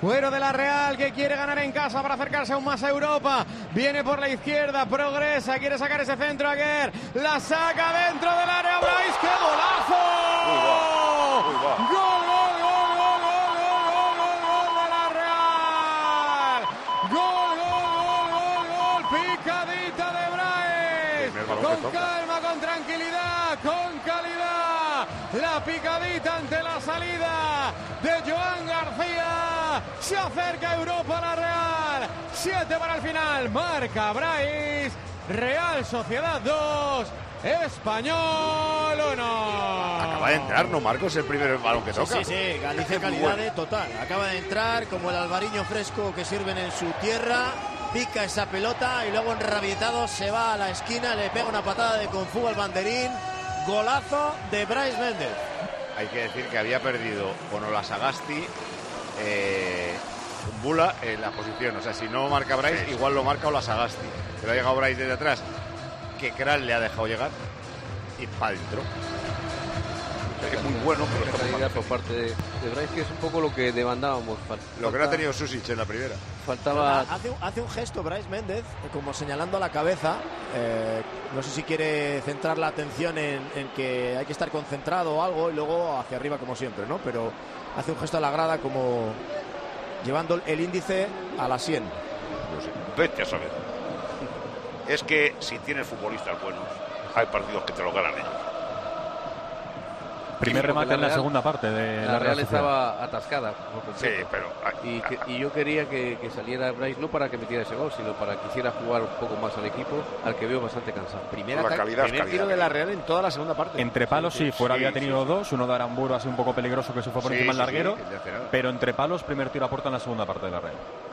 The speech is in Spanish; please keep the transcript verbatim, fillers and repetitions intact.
Cuero de la Real, que quiere ganar en casa para acercarse aún más a Europa. Viene por la izquierda, progresa, quiere sacar ese centro Aguer. La saca dentro del área Brais. ¡Qué golazo! Muy va, muy va. ¡Gol, gol, gol, gol, gol, gol, gol, gol de la Real! ¡Gol, gol, gol, gol, gol! ¡Picadita de Brais! Con calma, con tranquilidad, con calidad. La picadita ante la salida de Joan García. Se acerca a Europa la Real. Siete para el final. Marca Brais. Real Sociedad dos. Español uno. Acaba de entrar, ¿no, Marcos? El primer balón que toca. Sí, sí, sí. Galicia calidad de total. Acaba de entrar como el albariño fresco que sirven en su tierra. Pica esa pelota y luego enrabietado se va a la esquina, le pega una patada de Kung Fu al banderín. Golazo de Brais Méndez. Hay que decir que había perdido con Olasagasti eh, Bula en la posición. O sea, si no marca Brais, sí, igual lo marca Olasagasti. Pero ha llegado Brais desde atrás, que Kral le ha dejado llegar y para adentro. Es muy bueno, pero esta calidad por parte de, de Brais, que es un poco lo que demandábamos. Falta, lo que no ha tenido Susic en la primera. Faltaba. Hace, hace un gesto Brais Méndez, como señalando a la cabeza. Eh, no sé si quiere centrar la atención en, en que hay que estar concentrado o algo, y luego hacia arriba como siempre, ¿no? Pero hace un gesto a la grada como llevando el índice a la sien. No sé. Vete a saber. Es que si tienes futbolistas buenos, hay partidos que te lo ganan ellos. Primer remate en la segunda parte de la, la Real Real estaba atascada. Sí, pero y, que, y yo quería que, que saliera Brais no para que metiera ese gol, sino para que hiciera jugar un poco más al equipo, al que veo bastante cansado. Primera la calidad, primer calidad, tiro de la Real en toda la segunda parte. Entre palos sí, sí, fuera sí, había tenido sí, sí. dos, uno de Aramburu así un poco peligroso que se fue por sí, encima del larguero, sí, sí, pero entre palos primer tiro a puerta en la segunda parte de la Real.